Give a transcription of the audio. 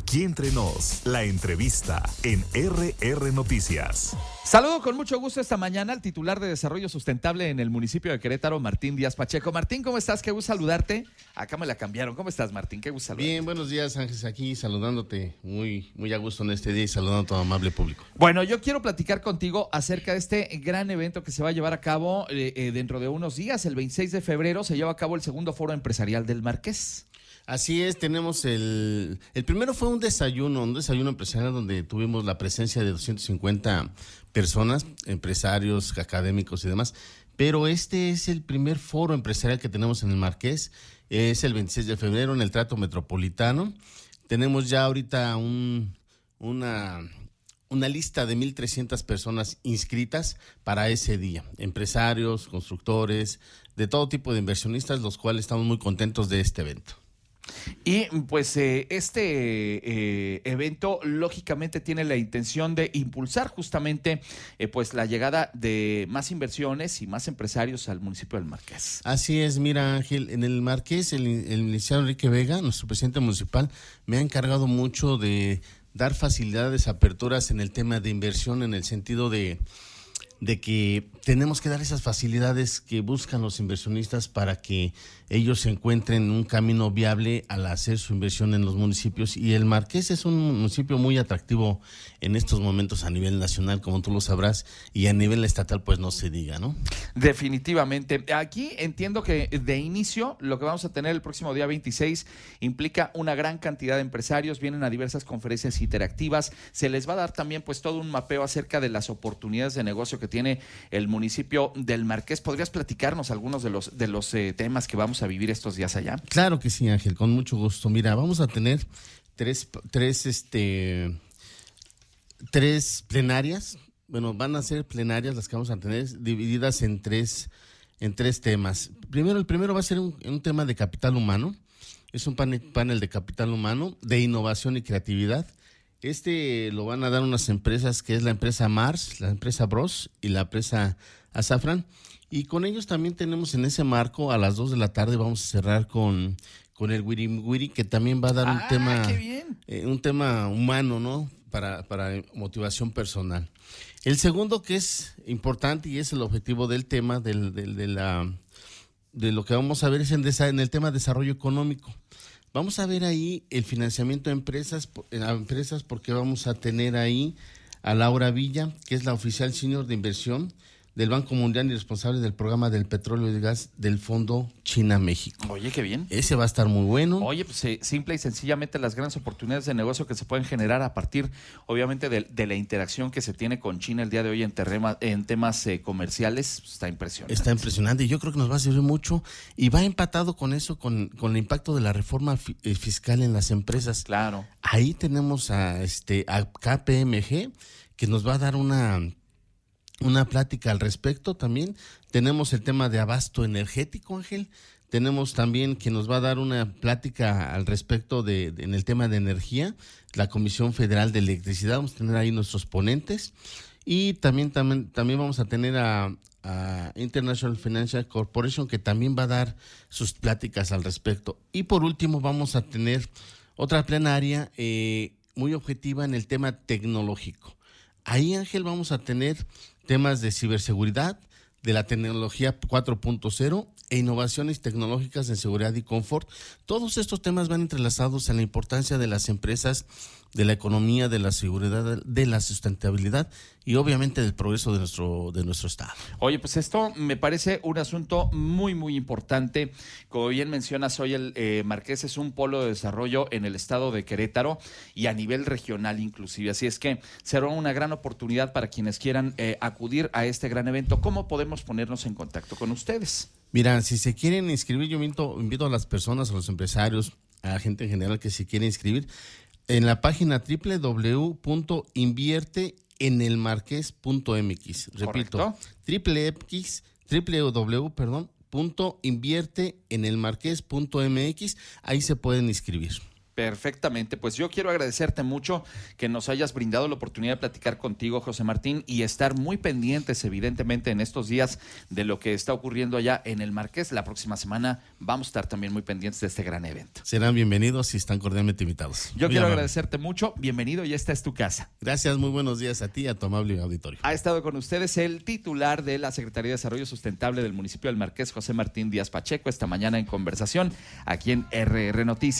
Aquí entre nos, la entrevista en RR Noticias. Saludo con mucho gusto esta mañana al titular de Desarrollo Sustentable en el municipio de Querétaro, Martín Díaz Pacheco. Martín, ¿cómo estás? Qué gusto saludarte. Acá me la cambiaron. ¿Cómo estás, Martín? Qué gusto saludarte. Bien, buenos días, Ángeles, aquí saludándote muy a gusto en este día y saludando a todo amable público. Bueno, yo quiero platicar contigo acerca de este gran evento que se va a llevar a cabo dentro de unos días. El 26 de febrero se lleva a cabo el segundo foro empresarial del Marqués. Así es, tenemos el primero fue un desayuno empresarial donde tuvimos la presencia de 250 personas, empresarios, académicos y demás, pero este es el primer foro empresarial que tenemos en el Marqués, es el 26 de febrero en el Teatro Metropolitano. Tenemos ya ahorita una lista de 1,300 personas inscritas para ese día, empresarios, constructores, de todo tipo de inversionistas, los cuales estamos muy contentos de este evento. Y pues este evento lógicamente tiene la intención de impulsar justamente pues la llegada de más inversiones y más empresarios al municipio del Marqués. Así es, mira Ángel, en el Marqués el licenciado Enrique Vega, nuestro presidente municipal, me ha encargado mucho de dar facilidades, aperturas en el tema de inversión, en el sentido de que tenemos que dar esas facilidades que buscan los inversionistas para que ellos se encuentren un camino viable al hacer su inversión en los municipios. Y el Marqués es un municipio muy atractivo en estos momentos a nivel nacional, como tú lo sabrás, y a nivel estatal pues no se diga, ¿no? Definitivamente. Aquí entiendo que de inicio lo que vamos a tener el próximo día 26 implica una gran cantidad de empresarios, vienen a diversas conferencias interactivas, se les va a dar también pues todo un mapeo acerca de las oportunidades de negocio que tiene el municipio del Marqués. ¿Podrías platicarnos algunos de los temas que vamos a vivir estos días allá? Claro que sí, Ángel, con mucho gusto. Mira, vamos a tener tres plenarias. Bueno, van a ser plenarias las que vamos a tener, divididas en tres temas. El primero va a ser un tema de capital humano. Es un panel de capital humano, de innovación y creatividad. Lo van a dar unas empresas, que es la empresa Mars, la empresa Bros y la empresa Azafran. Y con ellos también tenemos en ese marco, a las 2 de la tarde vamos a cerrar con el Wiri Wiri, que también va a dar un tema humano, ¿no? Para motivación personal. El segundo, que es importante y es el objetivo del tema de lo que vamos a ver, es en el tema de desarrollo económico. Vamos a ver ahí el financiamiento a empresas, porque vamos a tener ahí a Laura Villa, que es la oficial senior de inversión del Banco Mundial y responsable del programa del petróleo y del gas del Fondo China-México. Oye, qué bien. Ese va a estar muy bueno. Oye, pues simple y sencillamente las grandes oportunidades de negocio que se pueden generar a partir, obviamente, de la interacción que se tiene con China el día de hoy en temas comerciales, está impresionante. Está impresionante y yo creo que nos va a servir mucho y va empatado con eso, con el impacto de la reforma fiscal en las empresas. Claro. Ahí tenemos a KPMG, que nos va a dar una plática al respecto también. Tenemos el tema de abasto energético, Ángel. Tenemos también que nos va a dar una plática al respecto en el tema de energía, la Comisión Federal de Electricidad. Vamos a tener ahí nuestros ponentes. Y también vamos a tener a International Financial Corporation, que también va a dar sus pláticas al respecto. Y por último vamos a tener otra plenaria muy objetiva en el tema tecnológico. Ahí, Ángel, vamos a tener temas de ciberseguridad, de la tecnología 4.0 e innovaciones tecnológicas en seguridad y confort. Todos estos temas van entrelazados en la importancia de las empresas, de la economía, de la seguridad, de la sustentabilidad y obviamente del progreso de nuestro estado. Oye, pues esto me parece un asunto muy, muy importante. Como bien mencionas, hoy el Marqués es un polo de desarrollo en el estado de Querétaro y a nivel regional inclusive. Así es que será una gran oportunidad para quienes quieran acudir a este gran evento. ¿Cómo podemos ponernos en contacto con ustedes? Mira, si se quieren inscribir, yo invito a las personas, a los empresarios, a la gente en general que se quiere inscribir en la página www.invierteenelmarqués.mx. Repito, www.invierteenelmarqués.mx. Ahí se pueden inscribir. Perfectamente, pues yo quiero agradecerte mucho que nos hayas brindado la oportunidad de platicar contigo, José Martín, y estar muy pendientes, evidentemente, en estos días de lo que está ocurriendo allá en el Marqués. La próxima semana vamos a estar también muy pendientes de este gran evento. Serán bienvenidos y están cordialmente invitados. Yo quiero agradecerte mucho, bienvenido y esta es tu casa. Gracias, muy buenos días a ti y a tu amable auditorio. Ha estado con ustedes el titular de la Secretaría de Desarrollo Sustentable del municipio del Marqués, José Martín Díaz Pacheco, esta mañana en conversación aquí en RR Noticias.